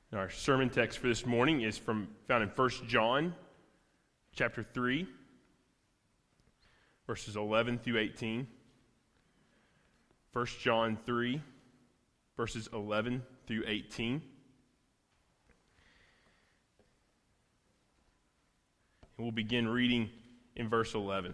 Our sermon text for this morning is found in 1 John chapter 3, verses 11 through 18. 1 John 3, verses 11 through 18. And we'll begin reading in verse 11.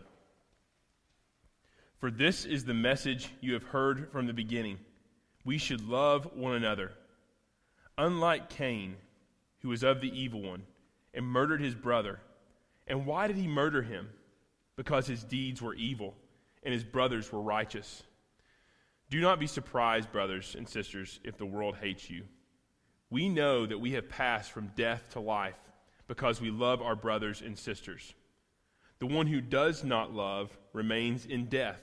For this is the message you have heard from the beginning. We should love one another. Unlike Cain, who was of the evil one, and murdered his brother. And why did he murder him? Because his deeds were evil, and his brothers were righteous. Do not be surprised, brothers and sisters, if the world hates you. We know that we have passed from death to life, because we love our brothers and sisters. The one who does not love remains in death.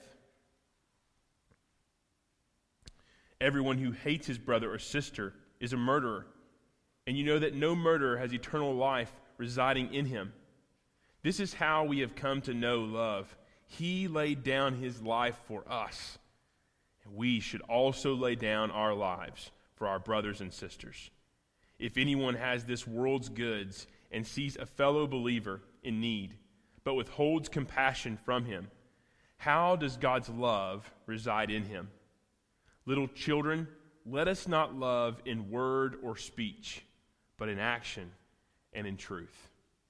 Everyone who hates his brother or sister is a murderer, and you know that no murderer has eternal life residing in him. This is how we have come to know love. He laid down his life for us, and we should also lay down our lives for our brothers and sisters. If anyone has this world's goods and sees a fellow believer in need, but withholds compassion from him, how does God's love reside in him? Little children, let us not love in word or speech, but in action and in truth.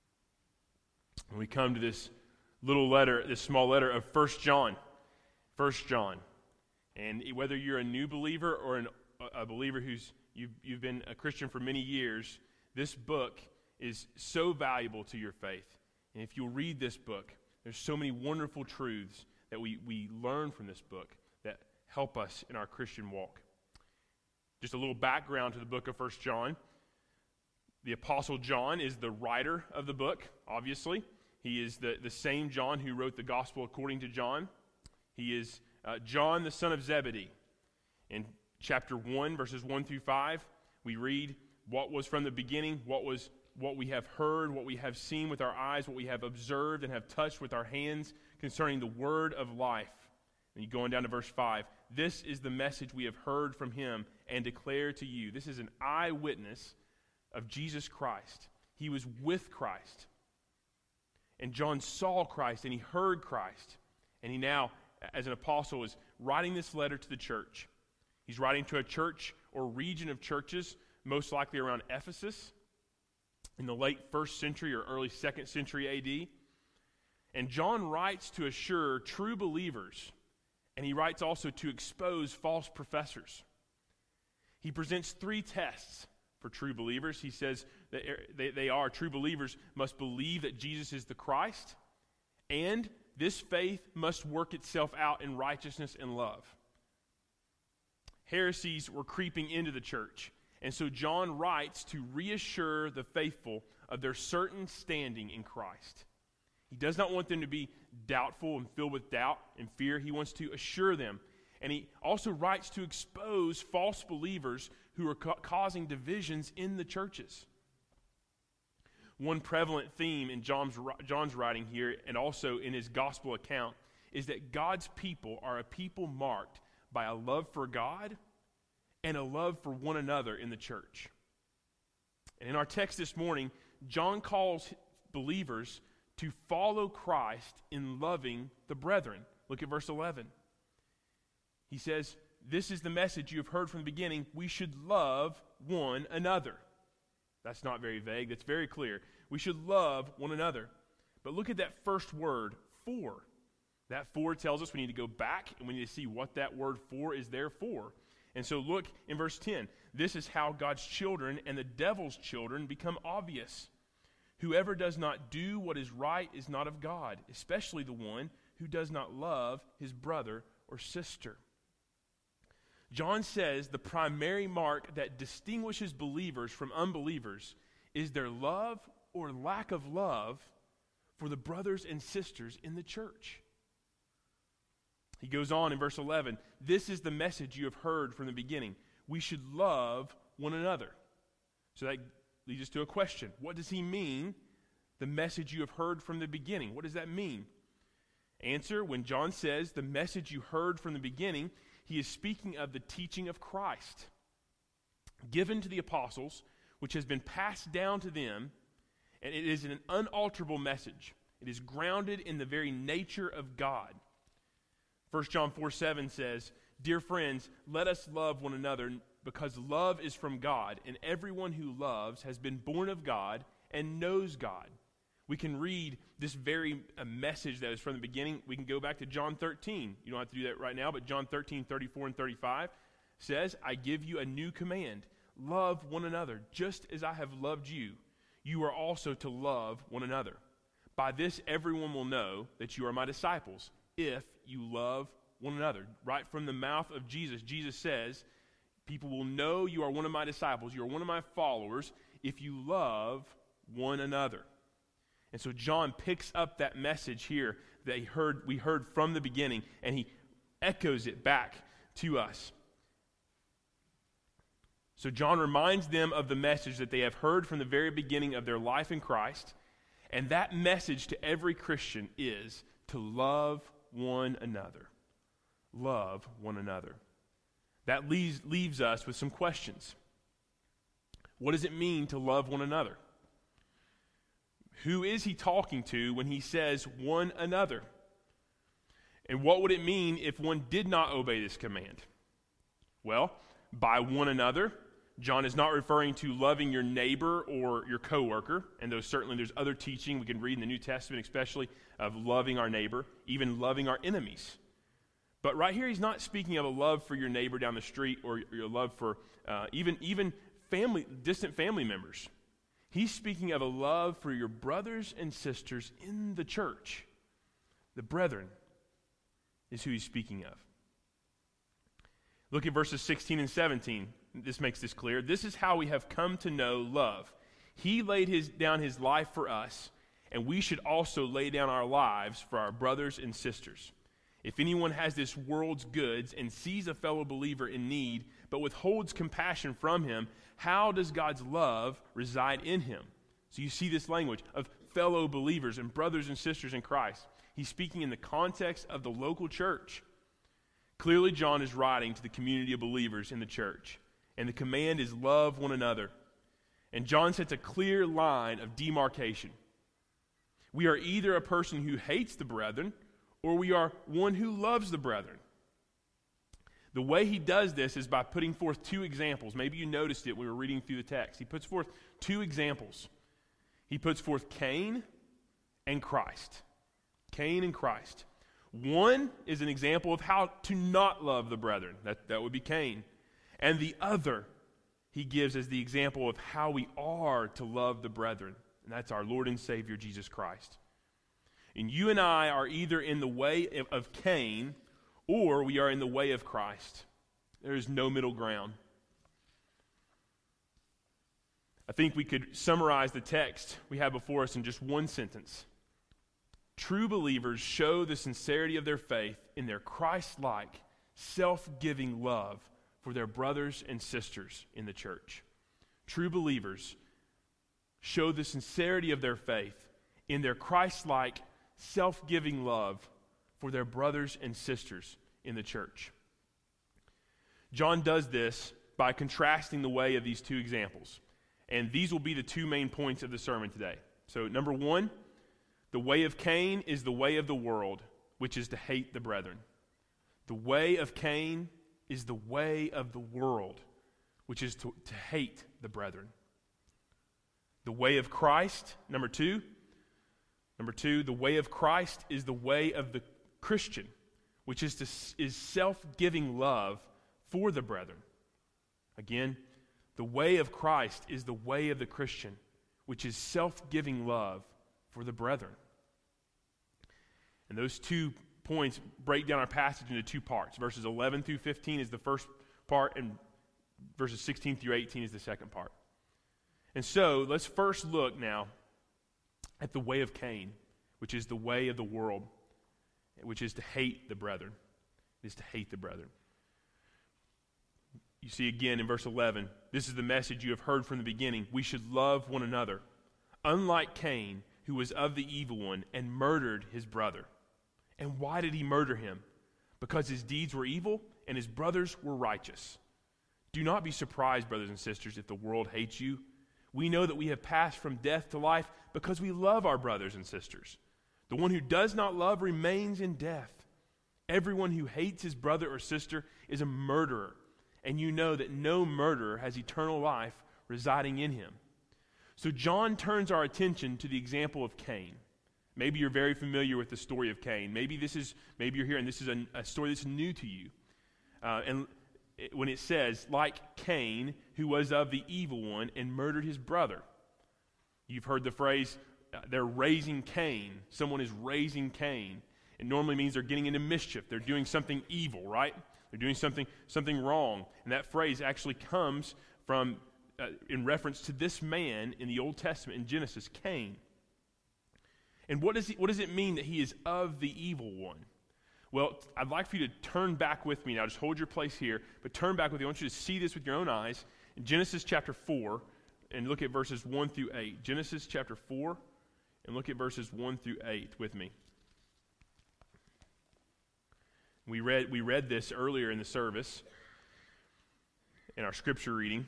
And we come to this little letter, this small letter of 1 John. 1 John. And whether you're a new believer or a believer you've been a Christian for many years, this book is so valuable to your faith. And if you'll read this book, there's so many wonderful truths that we learn from this book that help us in our Christian walk. Just a little background to the book of 1 John. The Apostle John is the writer of the book, obviously. He is the same John who wrote the Gospel according to John. He is John, the son of Zebedee. In chapter 1, verses 1 through 5, we read what was from the beginning, what we have heard, what we have seen with our eyes, what we have observed and have touched with our hands concerning the word of life. And you go on down to verse 5. This is the message we have heard from him and declare to you. This is an eyewitness of Jesus Christ. He was with Christ. And John saw Christ and he heard Christ. And he now, as an apostle, is writing this letter to the church. He's writing to a church or region of churches, most likely around Ephesus, in the late 1st century or early 2nd century A.D. And John writes to assure true believers, and he writes also to expose false professors. He presents 3 tests for true believers. He says that true believers must believe that Jesus is the Christ, and this faith must work itself out in righteousness and love. Heresies were creeping into the church, and so John writes to reassure the faithful of their certain standing in Christ. He does not want them to be doubtful and filled with doubt and fear. He wants to assure them. And he also writes to expose false believers who are causing divisions in the churches. One prevalent theme in John's writing here, and also in his gospel account, is that God's people are a people marked by a love for God and a love for one another in the church. And in our text this morning, John calls believers to follow Christ in loving the brethren. Look at verse 11. He says, this is the message you have heard from the beginning. We should love one another. That's not very vague. That's very clear. We should love one another. But look at that first word, for. That for tells us we need to go back and we need to see what that word for is there for. And so look in verse 10. This is how God's children and the devil's children become obvious. Whoever does not do what is right is not of God, especially the one who does not love his brother or sister. John says the primary mark that distinguishes believers from unbelievers is their love or lack of love for the brothers and sisters in the church. He goes on in verse 11, this is the message you have heard from the beginning. We should love one another. So that leads us to a question. What does he mean, the message you have heard from the beginning? What does that mean? Answer, when John says the message you heard from the beginning, he is speaking of the teaching of Christ, given to the apostles which has been passed down to them, and it is an unalterable message. It is grounded in the very nature of God. 1 John 4:7 says, "Dear friends, let us love one another, because love is from God, and everyone who loves has been born of God and knows God." We can read this very message that is from the beginning. We can go back to John 13. You don't have to do that right now, but John 13:34 and 35 says, "I give you a new command. Love one another, just as I have loved you. You are also to love one another. By this everyone will know that you are my disciples, if you love one another." Right from the mouth of Jesus, Jesus says, people will know you are one of my disciples, you are one of my followers, if you love one another. And so John picks up that message here that we heard from the beginning, and he echoes it back to us. So John reminds them of the message that they have heard from the very beginning of their life in Christ, and that message to every Christian is to love one another. Love one another. That leaves us with some questions. What does it mean to love one another? Who is he talking to when he says one another? And what would it mean if one did not obey this command? Well, by one another, John is not referring to loving your neighbor or your coworker, and there's other teaching we can read in the New Testament, especially of loving our neighbor, even loving our enemies. But right here, he's not speaking of a love for your neighbor down the street or your love for even distant family members. He's speaking of a love for your brothers and sisters in the church. The brethren is who he's speaking of. Look at verses 16 and 17. This makes this clear. "This is how we have come to know love. He laid down his life for us, and we should also lay down our lives for our brothers and sisters. If anyone has this world's goods and sees a fellow believer in need, but withholds compassion from him, how does God's love reside in him?" So you see this language of fellow believers and brothers and sisters in Christ. He's speaking in the context of the local church. Clearly, John is writing to the community of believers in the church, and the command is love one another. And John sets a clear line of demarcation. We are either a person who hates the brethren, or we are one who loves the brethren. The way he does this is by putting forth two examples. Maybe you noticed it when we were reading through the text. He puts forth two examples. He puts forth Cain and Christ. Cain and Christ. One is an example of how to not love the brethren. That would be Cain. And the other he gives as the example of how we are to love the brethren. And that's our Lord and Savior, Jesus Christ. And you and I are either in the way of Cain, or we are in the way of Christ. There is no middle ground. I think we could summarize the text we have before us in just one sentence. True believers show the sincerity of their faith in their Christ-like, self-giving love for their brothers and sisters in the church. True believers show the sincerity of their faith in their Christ-like, self-giving love for their brothers and sisters in the church. John does this by contrasting the way of these two examples. And these will be the two main points of the sermon today. So, number one, the way of Cain is the way of the world, which is to hate the brethren. The way of Cain is the way of the world, which is to hate the brethren. The way of Christ, number two, the way of Christ is the way of the Christian, which is self-giving love for the brethren. Again, the way of Christ is the way of the Christian, which is self-giving love for the brethren. And those 2 points break down our passage into 2 parts. Verses 11 through 15 is the first part, and verses 16 through 18 is the second part. And so, let's first look now at the way of Cain, which is the way of the world, which is to hate the brethren. It is to hate the brethren. You see again in verse 11, this is the message you have heard from the beginning. We should love one another, unlike Cain, who was of the evil one and murdered his brother. And why did he murder him? Because his deeds were evil and his brothers were righteous. Do not be surprised, brothers and sisters, if the world hates you. We know that we have passed from death to life because we love our brothers and sisters. The one who does not love remains in death. Everyone who hates his brother or sister is a murderer, and you know that no murderer has eternal life residing in him. So John turns our attention to the example of Cain. Maybe you're very familiar with the story of Cain. Maybe you're here and this is a story that's new to you. When it says, like Cain, who was of the evil one and murdered his brother. You've heard the phrase, they're raising Cain. Someone is raising Cain. It normally means they're getting into mischief. They're doing something evil, right? They're doing something wrong. And that phrase actually comes from, in reference to this man in the Old Testament, in Genesis, Cain. And what does it mean that he is of the evil one? Well, I'd like for you to turn back with me now. Just hold your place here, but turn back with me. I want you to see this with your own eyes. In Genesis chapter 4, and look at verses 1 through 8. Genesis chapter 4, and look at verses 1 through 8 with me. We read this earlier in the service, in our scripture reading.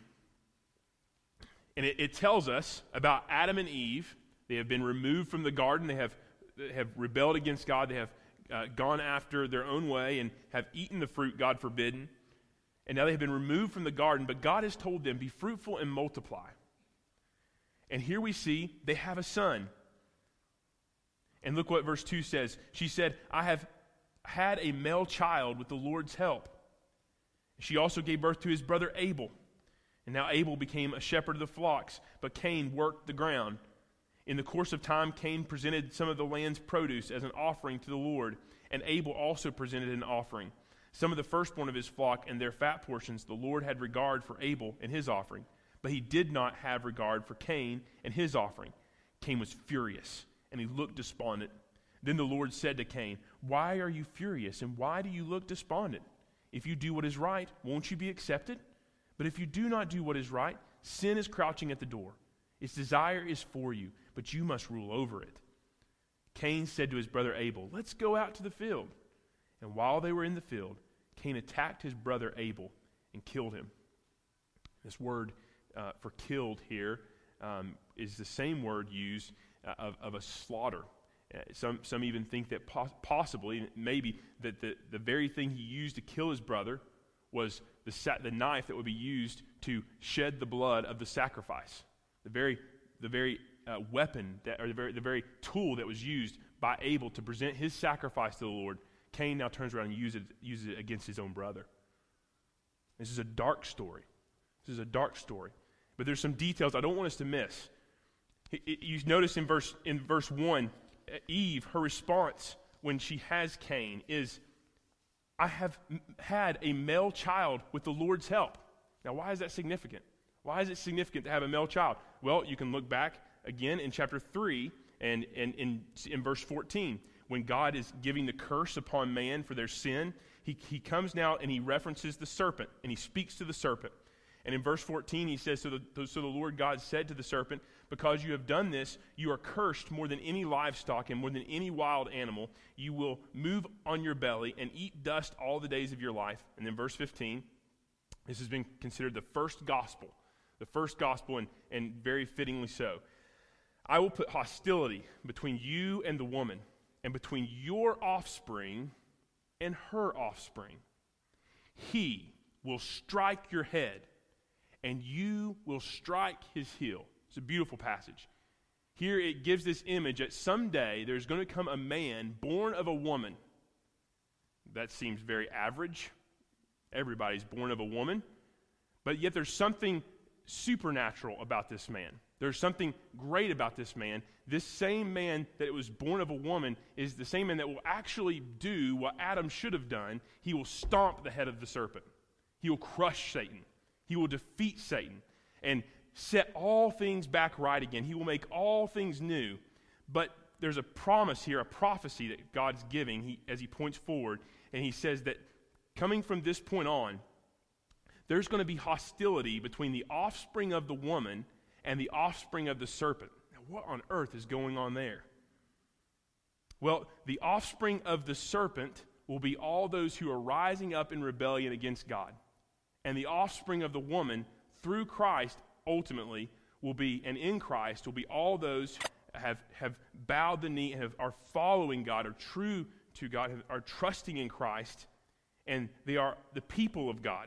And it tells us about Adam and Eve. They have been removed from the garden. They have rebelled against God. They have gone after their own way and have eaten the fruit God forbidden. And now they have been removed from the garden, but God has told them, be fruitful and multiply. And here we see they have a son. And look what verse 2 says. She said, I have had a male child with the Lord's help. She also gave birth to his brother Abel. And now Abel became a shepherd of the flocks, but Cain worked the ground. In the course of time, Cain presented some of the land's produce as an offering to the Lord, and Abel also presented an offering. Some of the firstborn of his flock and their fat portions the Lord had regard for Abel and his offering, but he did not have regard for Cain and his offering. Cain was furious, and he looked despondent. Then the Lord said to Cain, why are you furious, and why do you look despondent? If you do what is right, won't you be accepted? But if you do not do what is right, sin is crouching at the door. Its desire is for you, but you must rule over it. Cain said to his brother Abel, let's go out to the field. And while they were in the field, Cain attacked his brother Abel and killed him. This word for killed here is the same word used of a slaughter. Some even think that possibly, maybe, that the very thing he used to kill his brother was the knife that would be used to shed the blood of the sacrifice. The very weapon, the very tool that was used by Abel to present his sacrifice to the Lord, Cain now turns around and uses it against his own brother. This is a dark story. But there's some details I don't want us to miss. You notice in verse 1, Eve, her response when she has Cain is, I have had a male child with the Lord's help. Now, why is that significant? Why is it significant to have a male child? Well, you can look back again in chapter 3 and in verse 14. When God is giving the curse upon man for their sin, he comes now and he references the serpent, and he speaks to the serpent. And in verse 14 he says, so the Lord God said to the serpent, because you have done this, you are cursed more than any livestock and more than any wild animal. You will move on your belly and eat dust all the days of your life. And then verse 15, this has been considered the first gospel, and very fittingly so. I will put hostility between you and the woman, and between your offspring and her offspring. He will strike your head, and you will strike his heel. It's a beautiful passage. Here it gives this image that someday there's going to come a man born of a woman. That seems very average. Everybody's born of a woman. But yet there's something supernatural about this man. There's something great about this man. This same man that was born of a woman is the same man that will actually do what Adam should have done. He will stomp the head of the serpent. He will crush Satan. He will defeat Satan and set all things back right again. He will make all things new. But there's a promise here, a prophecy that God's giving as he points forward, and he says that coming from this point on, there's going to be hostility between the offspring of the woman and the offspring of the serpent. Now, what on earth is going on there? Well, the offspring of the serpent will be all those who are rising up in rebellion against God. And the offspring of the woman, through Christ, ultimately, will be, and in Christ will be all those who have bowed the knee and are following God, are true to God, are trusting in Christ, and they are the people of God.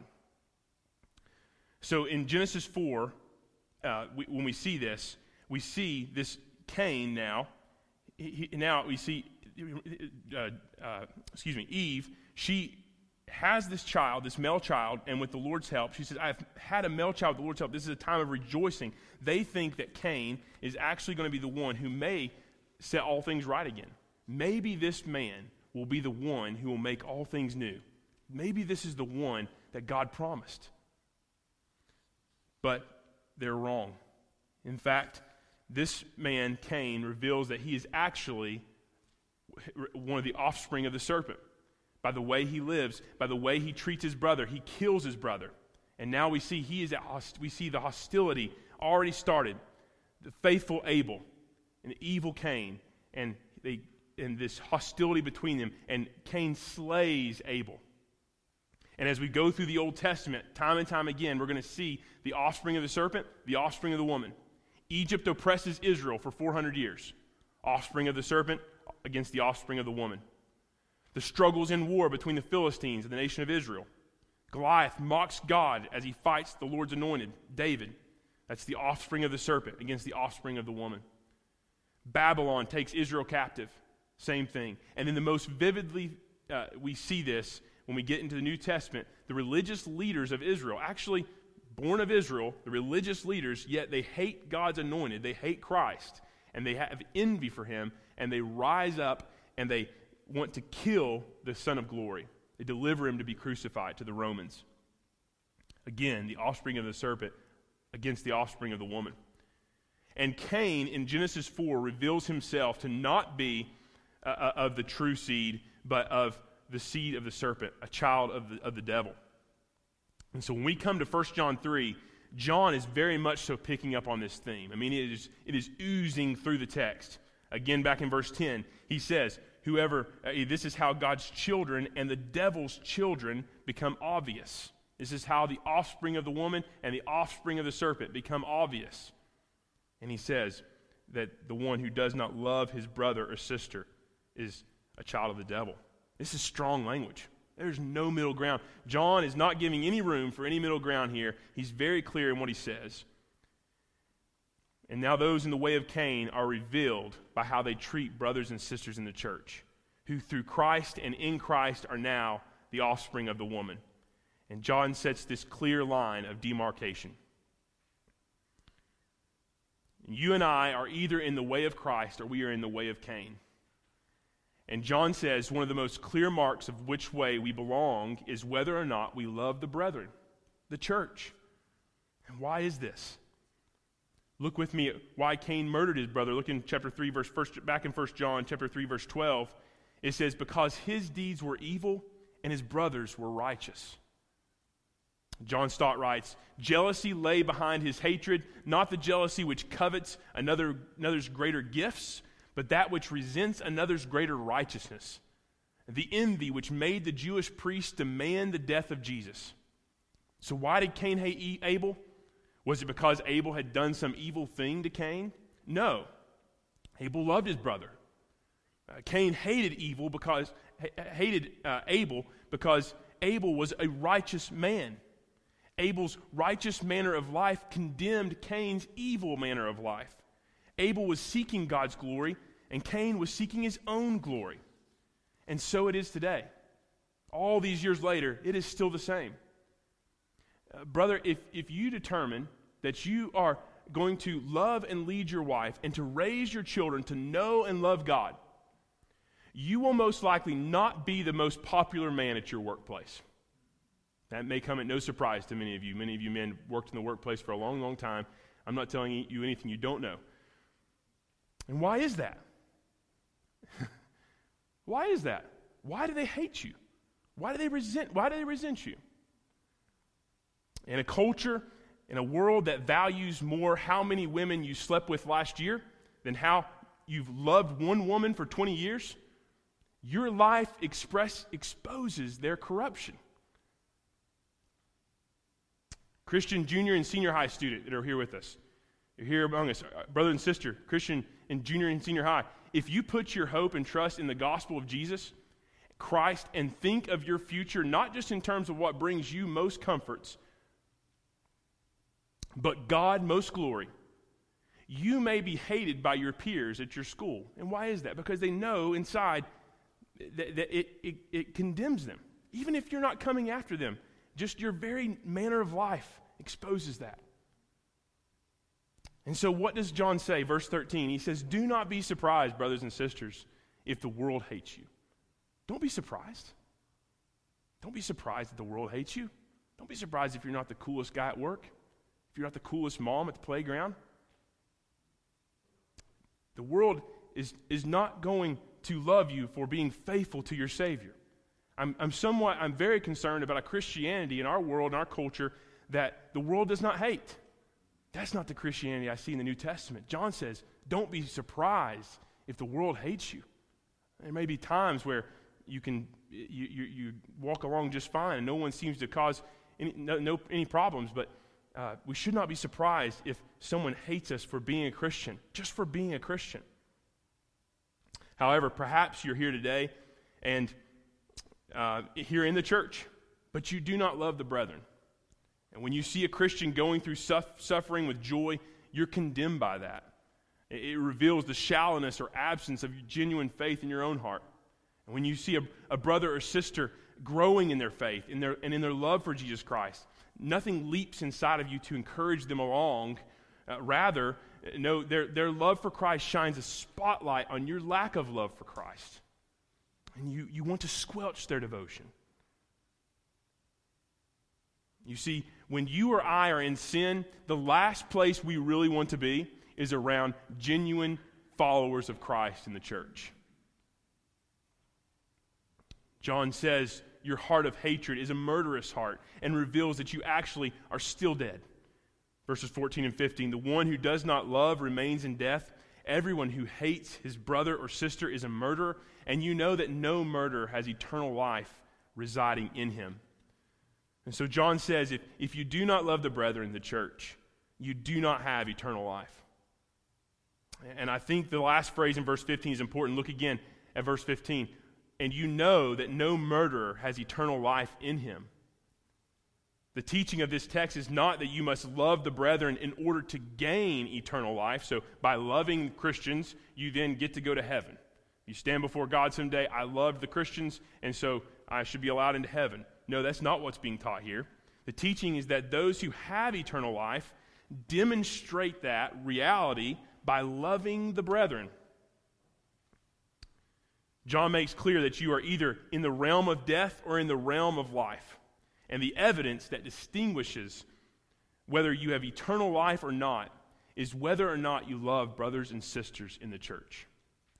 So in Genesis 4, when we see this Cain now. Now we see, Eve. She has this child, this male child, and with the Lord's help, she says, "I've had a male child with the Lord's help. This is a time of rejoicing." They think that Cain is actually going to be the one who may set all things right again. Maybe this man will be the one who will make all things new. Maybe this is the one that God promised. But they're wrong. In fact, this man, Cain, reveals that he is actually one of the offspring of the serpent. By the way he lives, by the way he treats his brother, he kills his brother. And now we see we see the hostility already started. The faithful Abel and the evil Cain, and this hostility between them, and Cain slays Abel. And as we go through the Old Testament, time and time again, we're going to see the offspring of the serpent, the offspring of the woman. Egypt oppresses Israel for 400 years. Offspring of the serpent against the offspring of the woman. The struggles in war between the Philistines and the nation of Israel. Goliath mocks God as he fights the Lord's anointed, David. That's the offspring of the serpent against the offspring of the woman. Babylon takes Israel captive. Same thing. And then the most vividly, we see this when we get into the New Testament. The religious leaders of Israel, actually born of Israel, the religious leaders, yet they hate God's anointed. They hate Christ. And they have envy for him. And they rise up and they want to kill the Son of Glory. They deliver him to be crucified to the Romans. Again, the offspring of the serpent against the offspring of the woman. And Cain, in Genesis 4, reveals himself to not be of the true seed, but of the seed of the serpent, a child of the devil. And so when we come to 1 John 3, John is very much so picking up on this theme. I mean, it is oozing through the text. Again, back in verse 10, he says, this is how God's children and the devil's children become obvious. This is how the offspring of the woman and the offspring of the serpent become obvious. And he says that the one who does not love his brother or sister is a child of the devil. This is strong language. There's no middle ground. John is not giving any room for any middle ground here. He's very clear in what he says. And now those in the way of Cain are revealed by how they treat brothers and sisters in the church, who through Christ and in Christ are now the offspring of the woman. And John sets this clear line of demarcation. You and I are either in the way of Christ or we are in the way of Cain. And John says one of the most clear marks of which way we belong is whether or not we love the brethren, the church. And why is this? Look with me at why Cain murdered his brother. Look in chapter 3, back in 1 John chapter 3, verse 12. It says, because his deeds were evil and his brothers were righteous. John Stott writes, jealousy lay behind his hatred, not the jealousy which covets another's greater gifts, but that which resents another's greater righteousness. The envy which made the Jewish priests demand the death of Jesus. So why did Cain hate Abel? Was it because Abel had done some evil thing to Cain? No. Abel loved his brother. Cain hated Abel because Abel was a righteous man. Abel's righteous manner of life condemned Cain's evil manner of life. Abel was seeking God's glory, and Cain was seeking his own glory. And so it is today. All these years later, it is still the same. Brother, if you determine that you are going to love and lead your wife and to raise your children to know and love God, you will most likely not be the most popular man at your workplace. That may come at no surprise to many of you. Many of you men worked in the workplace for a long, long time. I'm not telling you anything you don't know. And why is that? Why is that? Why do they hate you? Why do they resent you? In a culture, in a world that values more how many women you slept with last year than how you've loved one woman for 20 years, your life exposes their corruption. Christian junior and senior high student that are here with us, You're here among us, brother and sister, Christian in junior and senior high. If you put your hope and trust in the gospel of Jesus Christ and think of your future not just in terms of what brings you most comforts, but God most glory, you may be hated by your peers at your school. And why is that? Because they know inside that it condemns them. Even if you're not coming after them, just your very manner of life exposes that. And so what does John say? Verse 13, he says, "Do not be surprised, brothers and sisters, if the world hates you." Don't be surprised. Don't be surprised that the world hates you. Don't be surprised if you're not the coolest guy at work, if you're not the coolest mom at the playground. The world is not going to love you for being faithful to your Savior. I'm very concerned about a Christianity in our world, in our culture, that the world does not hate. That's not the Christianity I see in the New Testament. John says, don't be surprised if the world hates you. There may be times where you walk along just fine and no one seems to cause any problems, but we should not be surprised if someone hates us for being a Christian, just for being a Christian. However, perhaps you're here today and here in the church, but you do not love the brethren. And when you see a Christian going through suffering with joy, you're condemned by that. It reveals the shallowness or absence of genuine faith in your own heart. And when you see a brother or sister growing in their faith and in their love for Jesus Christ, nothing leaps inside of you to encourage them along. Rather, no, their love for Christ shines a spotlight on your lack of love for Christ. And you want to squelch their devotion. You see, when you or I are in sin, the last place we really want to be is around genuine followers of Christ in the church. John says your heart of hatred is a murderous heart and reveals that you actually are still dead. Verses 14 and 15, the one who does not love remains in death. Everyone who hates his brother or sister is a murderer, and you know that no murderer has eternal life residing in him. And so John says, if you do not love the brethren in the church, you do not have eternal life. And I think the last phrase in verse 15 is important. Look again at verse 15. And you know that no murderer has eternal life in him. The teaching of this text is not that you must love the brethren in order to gain eternal life. So by loving Christians, you then get to go to heaven. You stand before God someday, I loved the Christians, and so I should be allowed into heaven. No, that's not what's being taught here. The teaching is that those who have eternal life demonstrate that reality by loving the brethren. John makes clear that you are either in the realm of death or in the realm of life. And the evidence that distinguishes whether you have eternal life or not is whether or not you love brothers and sisters in the church.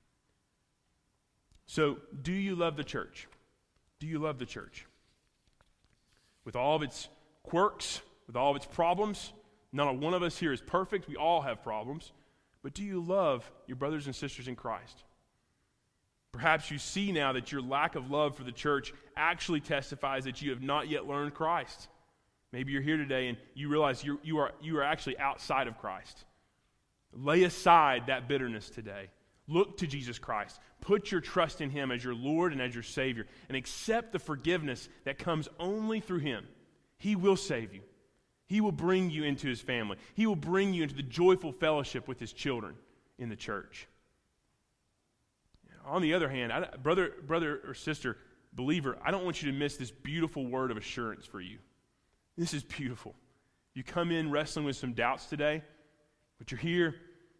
So, do you love the church? Do you love the church? With all of its quirks, with all of its problems, not one of us here is perfect. We all have problems. But do you love your brothers and sisters in Christ? Perhaps you see now that your lack of love for the church actually testifies that you have not yet learned Christ. Maybe you're here today and you realize you are actually outside of Christ. Lay aside that bitterness today. Look to Jesus Christ. Put your trust in Him as your Lord and as your Savior, and accept the forgiveness that comes only through Him. He will save you. He will bring you into His family. He will bring you into the joyful fellowship with His children in the church. On the other hand, brother or sister, believer, I don't want you to miss this beautiful word of assurance for you. This is beautiful. You come in wrestling with some doubts today, but you're here.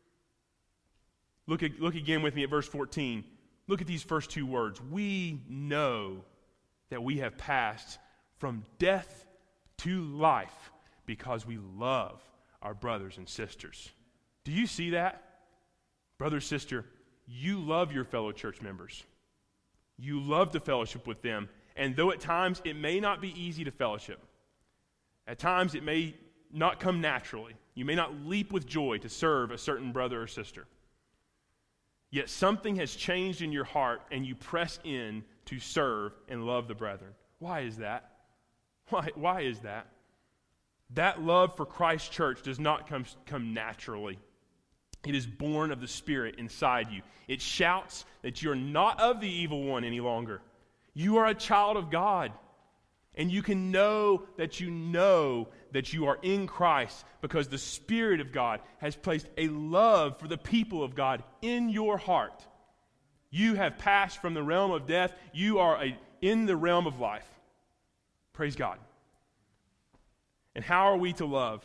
Look again with me at verse 14. Look at these first two words. We know that we have passed from death to life because we love our brothers and sisters. Do you see that? Brother, sister, you love your fellow church members. You love to fellowship with them. And though at times it may not be easy to fellowship, at times it may not come naturally. You may not leap with joy to serve a certain brother or sister. Yet something has changed in your heart and you press in to serve and love the brethren. Why is that? Why is that? That love for Christ's church does not come naturally. It is born of the Spirit inside you. It shouts that you're not of the evil one any longer. You are a child of God. And you can know that you are in Christ because the Spirit of God has placed a love for the people of God in your heart. You have passed from the realm of death. You are in the realm of life. Praise God. And how are we to love?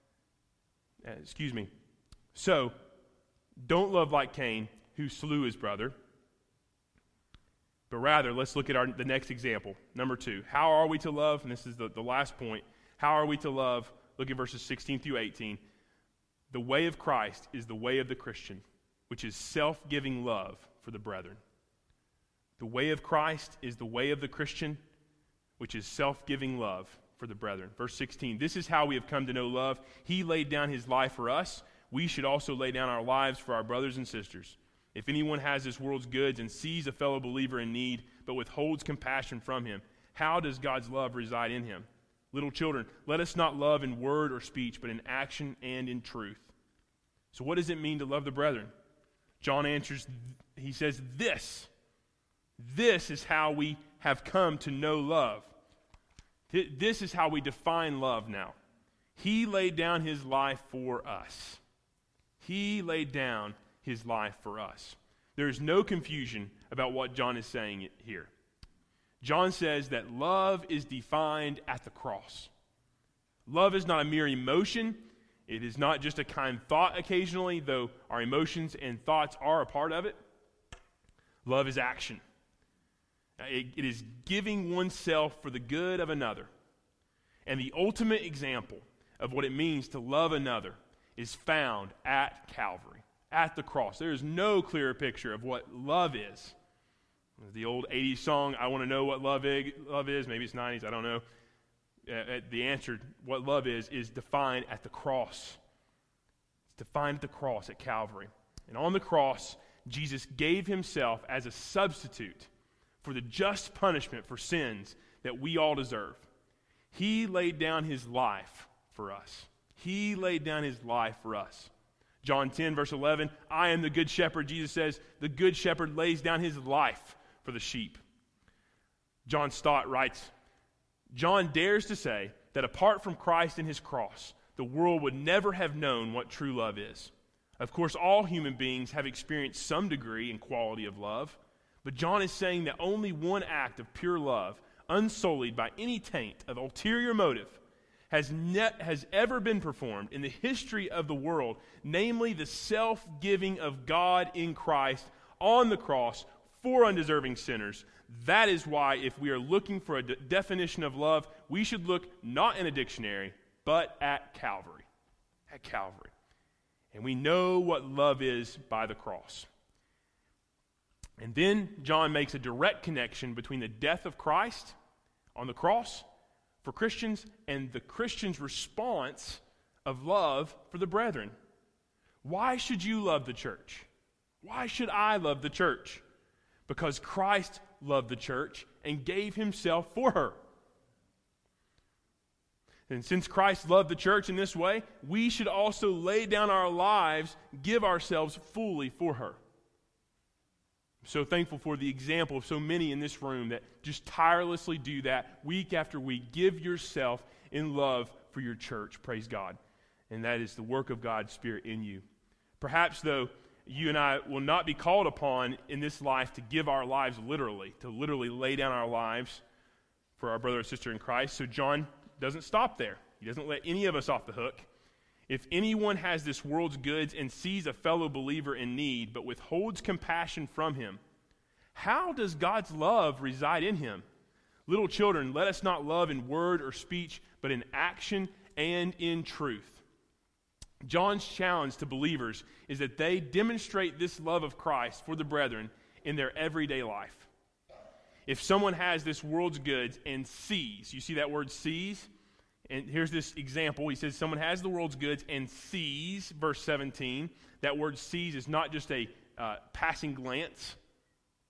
So, don't love like Cain, who slew his brother. But rather, let's look at the next example. Number 2. How are we to love? And this is the last point. How are we to love? Look at verses 16 through 18. The way of Christ is the way of the Christian, which is self-giving love for the brethren. The way of Christ is the way of the Christian, which is self-giving love for the brethren. Verse 16, this is how we have come to know love. He laid down his life for us. We should also lay down our lives for our brothers and sisters. If anyone has this world's goods and sees a fellow believer in need, but withholds compassion from him, how does God's love reside in him? Little children, let us not love in word or speech, but in action and in truth. So what does it mean to love the brethren? John answers, he says, this is how we have come to know love. This is how we define love now. He laid down his life for us. He laid down his life for us. There is no confusion about what John is saying here. John says that love is defined at the cross. Love is not a mere emotion. It is not just a kind thought occasionally, though our emotions and thoughts are a part of it. Love is action. It is giving oneself for the good of another. And the ultimate example of what it means to love another is found at Calvary, at the cross. There is no clearer picture of what love is. The old 80s song, I want to know what love is. Maybe it's 90s, I don't know. The answer, what love is defined at the cross. It's defined at the cross at Calvary. And on the cross, Jesus gave himself as a substitute for the just punishment for sins that we all deserve. He laid down his life for us. He laid down his life for us. John 10, verse 11, I am the good shepherd. Jesus says, the good shepherd lays down his life for the sheep. John Stott writes, John dares to say that apart from Christ and his cross, the world would never have known what true love is. Of course, all human beings have experienced some degree and quality of love, but John is saying that only one act of pure love, unsullied by any taint of ulterior motive, has ever been performed in the history of the world, namely the self-giving of God in Christ on the cross for undeserving sinners. That is why, if we are looking for a definition of love, we should look not in a dictionary, but at Calvary. At Calvary. And we know what love is by the cross. And then John makes a direct connection between the death of Christ on the cross for Christians and the Christian's response of love for the brethren. Why should you love the church? Why should I love the church? Because Christ loved the church and gave himself for her. And since Christ loved the church in this way, we should also lay down our lives, give ourselves fully for her. I'm so thankful for the example of so many in this room that just tirelessly do that week after week. Give yourself in love for your church. Praise God. And that is the work of God's Spirit in you. Perhaps, though, you and I will not be called upon in this life to give our lives literally, to literally lay down our lives for our brother or sister in Christ. So John doesn't stop there. He doesn't let any of us off the hook. If anyone has this world's goods and sees a fellow believer in need, but withholds compassion from him, how does God's love reside in him? Little children, let us not love in word or speech, but in action and in truth. John's challenge to believers is that they demonstrate this love of Christ for the brethren in their everyday life. If someone has this world's goods and sees, you see that word sees? And here's this example. He says someone has the world's goods and sees, verse 17. That word sees is not just a passing glance.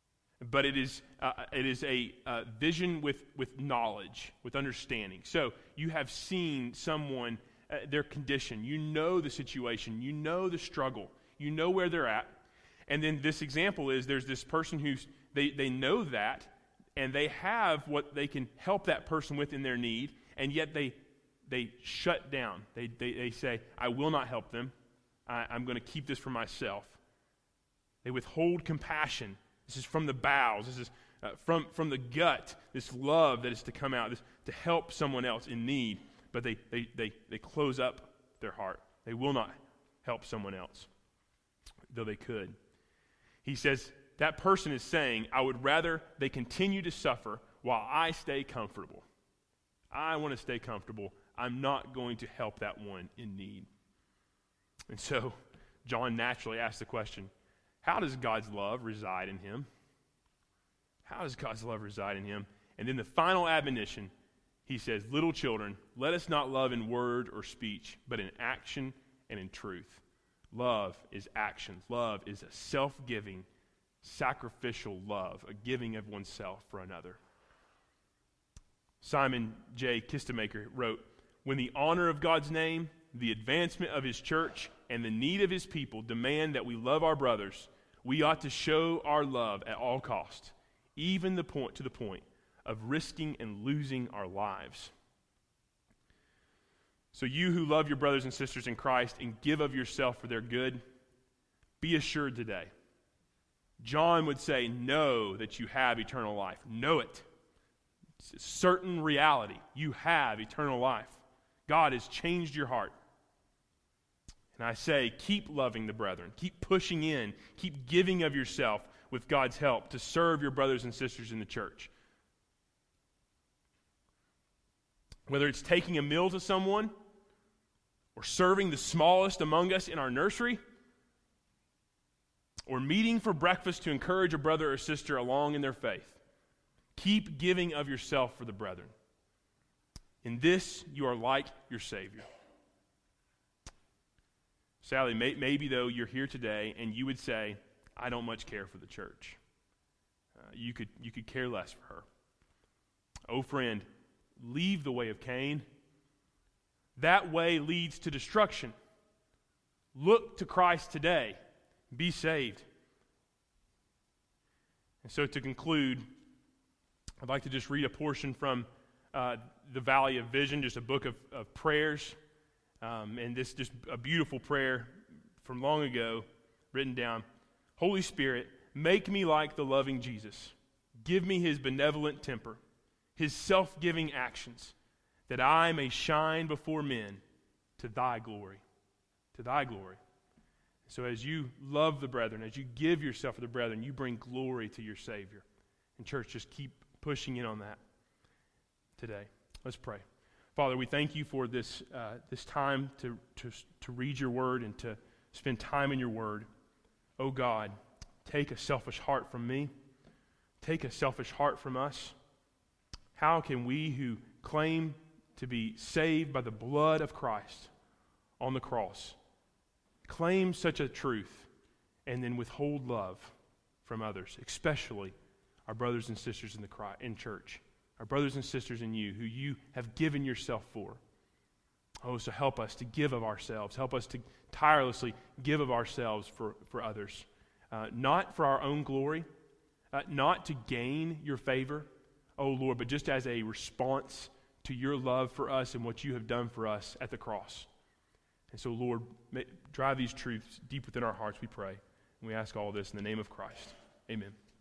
but it is a vision with knowledge, with understanding. So you have seen someone, their condition. You know the situation. You know the struggle. You know where they're at. And then this example is there's this person who's, they know that, and they have what they can help that person with in their need, and yet they shut down. They say, I will not help them. I'm going to keep this for myself. They withhold compassion. This is from the bowels. This is from the gut, this love that is to come out, this to help someone else in need. But they close up their heart. They will not help someone else, though they could. He says, that person is saying, I would rather they continue to suffer while I stay comfortable. I want to stay comfortable. I'm not going to help that one in need. And so, John naturally asks the question, how does God's love reside in him? How does God's love reside in him? And then the final admonition, he says, little children, let us not love in word or speech, but in action and in truth. Love is action. Love is a self-giving, sacrificial love, a giving of oneself for another. Simon J. Kistemaker wrote, when the honor of God's name, the advancement of his church, and the need of his people demand that we love our brothers, we ought to show our love at all cost, even to the point of risking and losing our lives. So you who love your brothers and sisters in Christ and give of yourself for their good, be assured today. John would say, know that you have eternal life. Know it. It's a certain reality. You have eternal life. God has changed your heart. And I say, keep loving the brethren. Keep pushing in. Keep giving of yourself with God's help to serve your brothers and sisters in the church. Whether it's taking a meal to someone or serving the smallest among us in our nursery, or meeting for breakfast to encourage a brother or sister along in their faith, keep giving of yourself for the brethren. In this, you are like your Savior. Sally, maybe though you're here today and you would say, I don't much care for the church. You could care less for her. Oh friend, leave the way of Cain. That way leads to destruction. Look to Christ today. Be saved. And so to conclude, I'd like to just read a portion from the Valley of Vision, just a book of prayers. And this just a beautiful prayer from long ago written down. Holy Spirit, make me like the loving Jesus. Give me his benevolent temper, his self-giving actions, that I may shine before men to thy glory. To thy glory. So as you love the brethren, as you give yourself to the brethren, you bring glory to your Savior. And church, just keep pushing in on that today. Let's pray. Father, we thank you for this time to read your word and to spend time in your word. Oh God, take a selfish heart from me. Take a selfish heart from us. How can we who claim to be saved by the blood of Christ on the cross claim such a truth and then withhold love from others, especially our brothers and sisters in church, our brothers and sisters in you who you have given yourself for? Oh, so help us to give of ourselves. Help us to tirelessly give of ourselves for others. Not for our own glory, not to gain your favor, oh Lord, but just as a response to your love for us and what you have done for us at the cross. And so, Lord, drive these truths deep within our hearts, we pray. And we ask all this in the name of Christ. Amen.